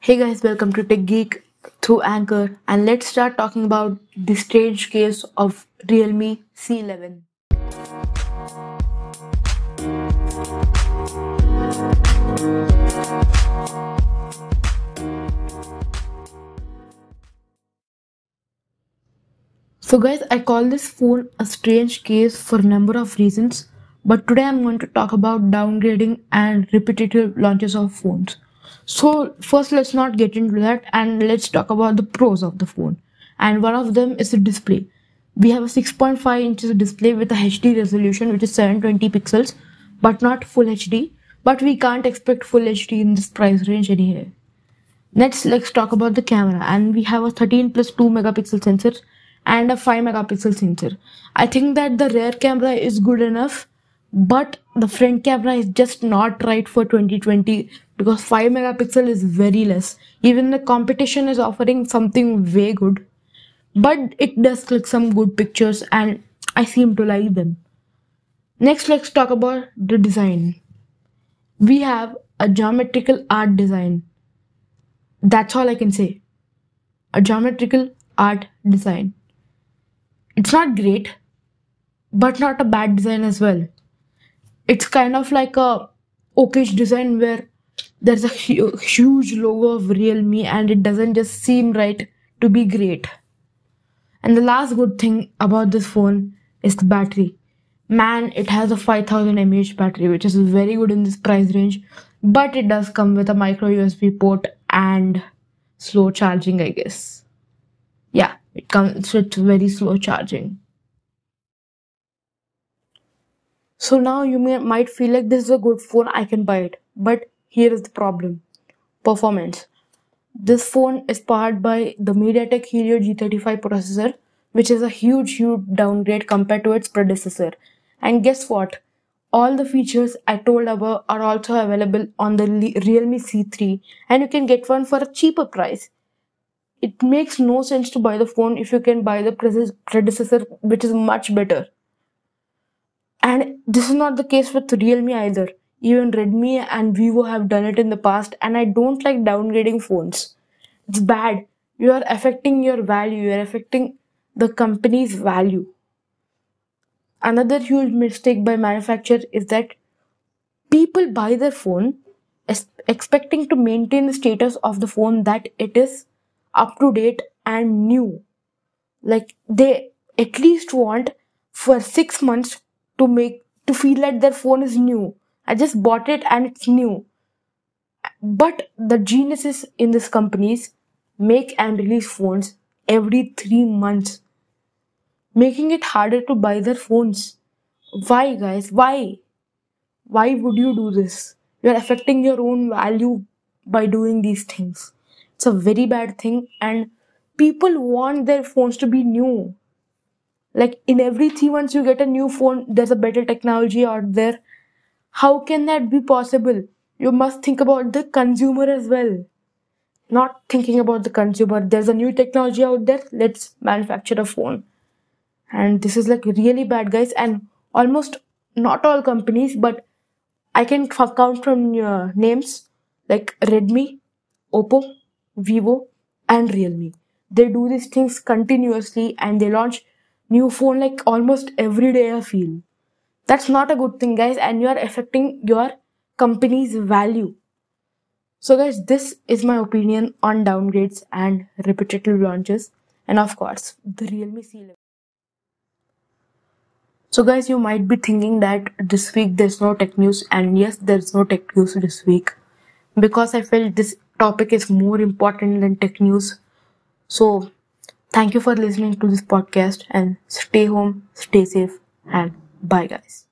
Hey guys, welcome to Tech Geek through Anchor, and let's start talking about the strange case of Realme C11. So guys, I call this phone a strange case for a number of reasons, but today I'm going to talk about downgrading and repetitive launches of phones. So first let's not get into that and let's talk about the pros of the phone. And one of them is the display. We have a 6.5 inches display with a HD resolution which is 720 pixels, but not full HD. But we can't expect full HD in this price range anyway. Next, let's talk about the camera, and we have a 13 plus 2 megapixel sensor and a 5 megapixel sensor. I think that the rear camera is good enough, but the front camera is just not right for 2020 because 5 megapixel is very less. Even the competition is offering something way good, but it does click some good pictures and I seem to like them. Next, let's talk about the design. We have a geometrical art design. That's all I can say. A geometrical art design. It's not great, but not a bad design as well. It's kind of like a okayish design where there's a huge logo of Realme and it doesn't just seem right to be great. And the last good thing about this phone is the battery. Man, it has a 5000 mAh battery, which is very good in this price range, but it does come with a micro USB port and slow charging, I guess. Yeah, it comes with very slow charging. So now you might feel like this is a good phone, I can buy it. But here is the problem. Performance. This phone is powered by the MediaTek Helio G35 processor, which is a huge downgrade compared to its predecessor. And guess what? All the features I told above are also available on the Realme C3, and you can get one for a cheaper price. It makes no sense to buy the phone if you can buy the predecessor, which is much better. And this is not the case with Realme either. Even Redmi and Vivo have done it in the past, and I don't like downgrading phones. It's bad. You are affecting your value, you are affecting the company's value. Another huge mistake by manufacturer is that people buy their phone expecting to maintain the status of the phone, that it is up to date and new. Like they at least want for 6 months to feel like their phone is new. I just bought it and it's new. But the geniuses in these companies make and release phones every 3 months, making it harder to buy their phones. Why, guys? Why? Why would you do this? You're affecting your own value by doing these things. It's a very bad thing, and people want their phones to be new. Like in every 3 months, you get a new phone, there's a better technology out there. How can that be possible? You must think about the consumer as well. Not thinking about the consumer. There's a new technology out there, let's manufacture a phone. And this is like really bad, guys. And almost not all companies, but I can count from names like Redmi, Oppo, Vivo, and Realme. They do these things continuously and they launch new phone like almost every day, I feel. That's not a good thing, guys, and you are affecting your company's value. So, guys, this is my opinion on downgrades and repetitive launches, and of course, the Realme C11. So, guys, you might be thinking that this week there's no tech news, and yes, there's no tech news this week because I felt this topic is more important than tech news. So, thank you for listening to this podcast and stay home, stay safe, and bye, guys.